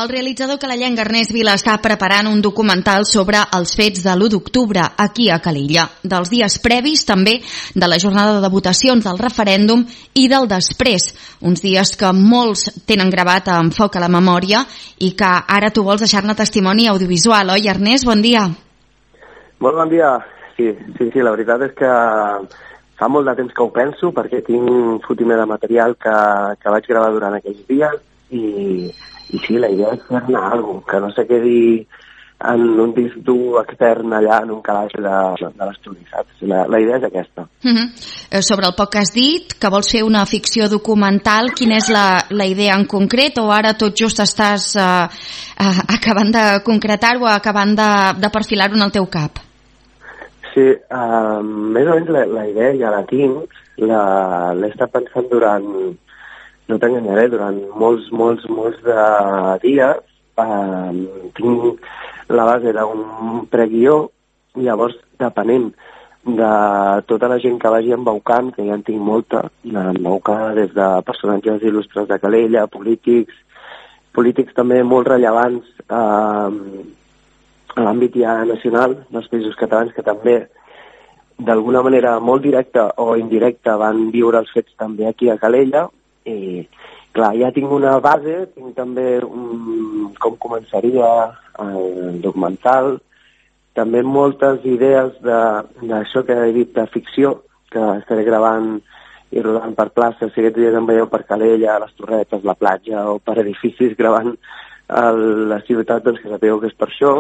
El realitzador calellenc Ernest Vila està preparant un documental sobre els fets de l'1 d'octubre aquí a Calella, dels dies previs també de la jornada de votacions del referèndum i del després, uns dies que molts tenen gravat amb foc a la memòria i que ara tu vols deixar-ne testimoni audiovisual, oi Ernest? Bon dia. Molt bon dia. Sí, la veritat és que fa molt de temps que ho penso perquè tinc un fotimer de material que vaig gravar durant aquells dies i sí, la idea és fer-ne alguna cosa, que no se quedi en un disc dur extern allà en un calaix de l'estudi, saps? La idea és aquesta. Sobre el poc que has dit, que vols fer una ficció documental, quina és la idea en concret, o ara tot just estàs acabant de concretar-ho o acabant de perfilar-ho en el teu cap? Sí, més o menys la idea ja la tinc, l'he estat pensant durant, no t'enganyaré, durant molts de dies. Tinc la base d'un preguió, llavors depenent de tota la gent que vagi embaucant, que ja en tinc molta, embaucada des de personatges il·lustres de Calella, polítics també molt rellevants a l'àmbit ja nacional dels països catalans, que també d'alguna manera molt directa o indirecta van viure els fets també aquí a Calella. I clar, ja tinc una base, tinc també com començaria el documental, també moltes idees d'això que he dit de ficció, que estaré gravant i rodant per places. Si aquests dies em veieu per Calella, a les Torretes, la platja o per edificis gravant a la ciutat, doncs que sapigueu que és per això.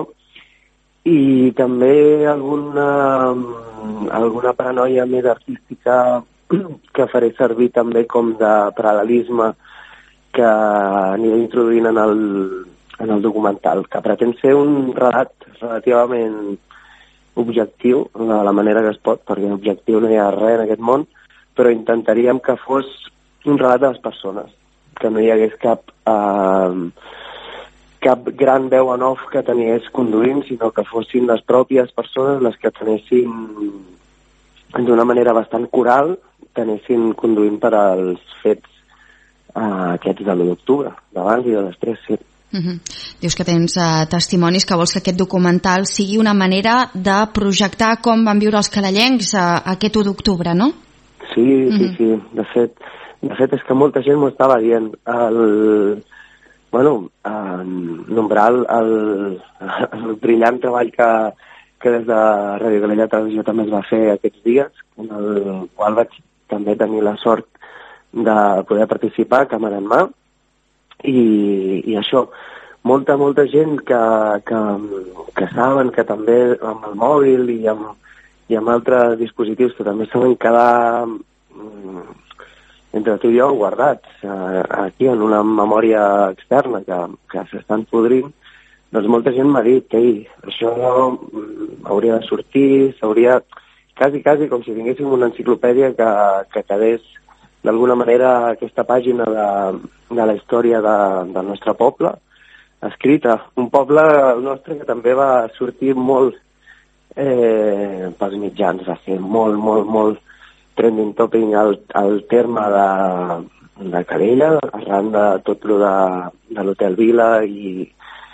I també alguna paranoia més artística que faré servir també com de paral·lelisme que aniré introduint en el documental, que pretén ser un relat relativament objectiu, de la manera que es pot, perquè objectiu no hi ha res en aquest món, però intentaríem que fos un relat de les persones, que no hi hagués cap gran veu en off que t'anés conduint, sinó que fossin les pròpies persones les que t'anessin d'una manera bastant coral, t'anessin conduint per als fets aquests de l'1 d'octubre, d'abans i de després, sí. Dius que tens testimonis, que vols que aquest documental sigui una manera de projectar com van viure els calellencs aquest 1 d'octubre, no? Sí. De fet és que molta gent m'ho estava dient. Nombrar el brillant treball que des de Ràdio Calella Televisió també es va fer aquests dies, en el qual vaig també tenir la sort de poder participar càmera en mà, i això, molta gent que saben que també amb el mòbil i amb altres dispositius que també saben quedar entre tu i jo guardats aquí en una memòria externa que s'estan podrint, doncs molta gent m'ha dit, això hauria de sortir, s'hauria quasi com si tinguéssim una enciclopèdia que quedés d'alguna manera aquesta pàgina de la història del nostre poble, escrita. Un poble nostre que també va sortir molt pels mitjans, va ser molt trending topic al terme de Calella, arran de tot lo de l'Hotel Vila i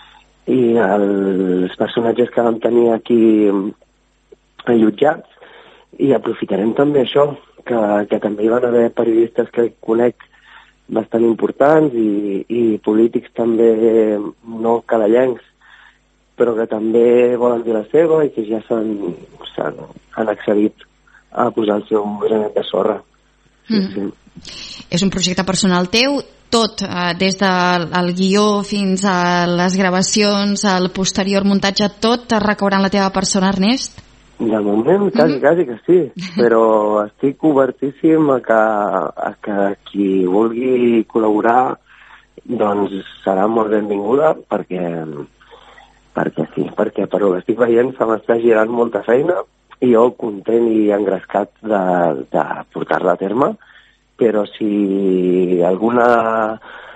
els personatges que vam tenir aquí allotjats. I aprofitarem també això, que també hi van haver periodistes que conec bastant importants i polítics també no calellencs, però que també volen dir la seva i que ja s'han accedit a posar el seu granet de sorra. Sí. És un projecte personal teu, tot, des del guió fins a les gravacions, al posterior muntatge, tot recaurà en la teva persona, Ernest? De moment, quasi que sí, però estic obertíssim a que qui vulgui col·laborar doncs serà molt benvinguda, perquè per ho que estic veient se m'està girant molta feina i jo content i engrescat de portar-la a terme, però si alguna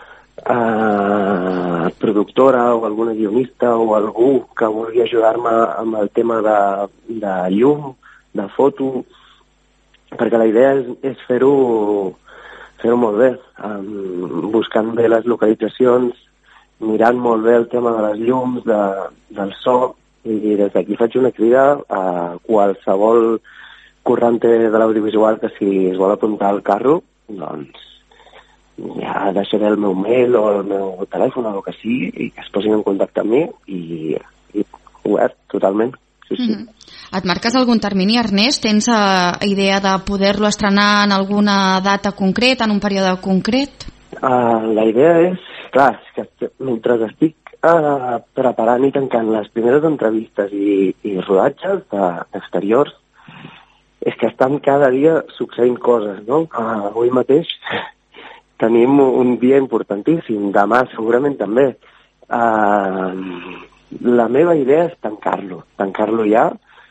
productora o alguna guionista o algú que vulgui ajudar-me amb el tema de llum, de foto, perquè la idea és fer-ho molt bé, buscant bé les localitzacions, mirant molt bé el tema de les llums, del so, i des d'aquí faig una crida a qualsevol corrente de l'audiovisual que si es vol apuntar al carro, doncs ja deixaré el meu mail o el meu telèfon o el que sigui i que es posin en contacte amb mi i obert totalment. Sí, sí. Et marques algun termini, Ernest? Tens idea de poder-lo estrenar en alguna data concreta, en un període concret? La idea és, clar, que mentre estic preparant i tancant les primeres entrevistes i rodatges d'exteriors, és que estan cada dia succeint coses, no? Avui mateix tenim un dia importantíssim, demà segurament també. La meva idea és tancar-lo ja,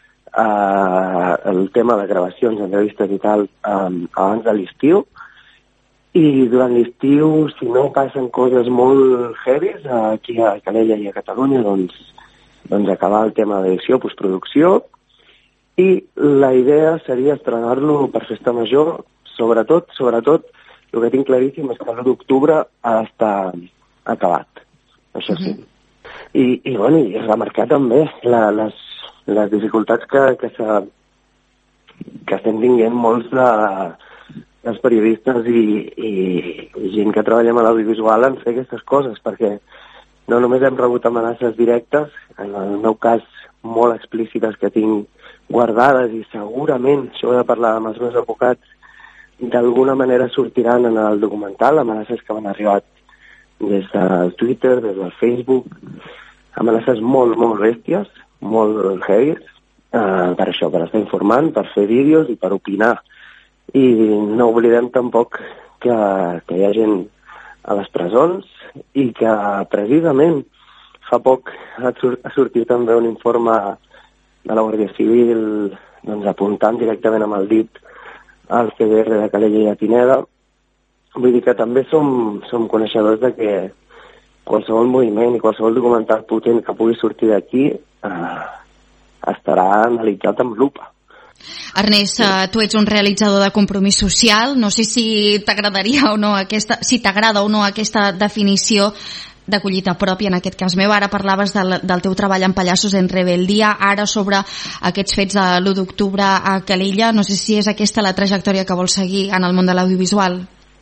el tema de gravacions, entrevistes i tal, abans de l'estiu, i durant l'estiu, si no passen coses molt heavies aquí a Calella i a Catalunya, doncs acabar el tema d'edició, postproducció, i la idea seria estrenar-lo per Festa Major, sobretot, el que tinc claríssim és que l'1 d'octubre ha d'estar acabat, això sí. I remarcar també les dificultats que estem tinguent molts dels periodistes i gent que treballem a l'audiovisual en fer aquestes coses, perquè no només hem rebut amenaces directes, en el meu cas molt explícites que tinc guardades i segurament, això ho he de parlar amb els meus advocats, d'alguna manera sortiran en el documental, amenaces que m'han arribat des del Twitter, des del Facebook, amenaces molt, molt bèsties, molt heavies, per això, per estar informant, per fer vídeos i per opinar. I no oblidem tampoc que hi ha gent a les presons i que precisament fa poc ha sortit també un informe de la Guàrdia Civil doncs, apuntant directament amb el dit al CDR de Calella i a Pineda. Vull dir que també som coneixedors de que qualsevol moviment i qualsevol documental potent que pugui sortir d'aquí estarà analitzat amb lupa. Ernest, tu ets un realitzador de compromís social. No sé si t'agradaria o no si t'agrada o no aquesta definició de collita pròpia, en aquest cas meu. Ara parlaves del teu treball en Pallassos en Rebeldia, ara sobre aquests fets de l'1 d'octubre a Calella. No sé si és aquesta la trajectòria que vols seguir en el món de l'audiovisual.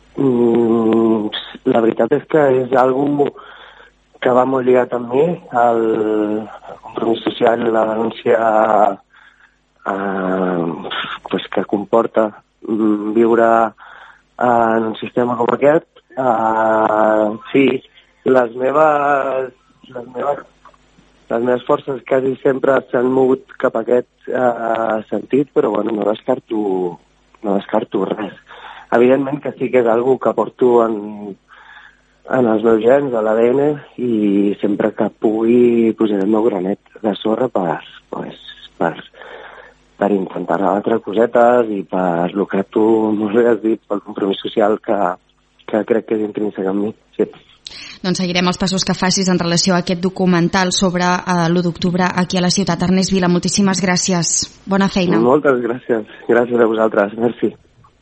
La veritat és que és algo que va molt lligat amb mi, el compromís social i la denúncia que comporta viure en un sistema com aquest. Sí, les meves forces quasi sempre s'han mogut cap a aquest sentit, però bueno, no descarto res. Evidentment que sí que és algo que porto en els meus gens, a l'ADN, i sempre que pugui posaré el meu granet de sorra per intentar altres cosetes i per el que tu molt bé has dit, pel compromís social que crec que és intrínsec en mi. Sí. Doncs seguirem els passos que facis en relació a aquest documental sobre l'1 d'octubre aquí a la ciutat. Ernest Vila, moltíssimes gràcies. Bona feina. Moltes gràcies. Gràcies a vosaltres. Merci.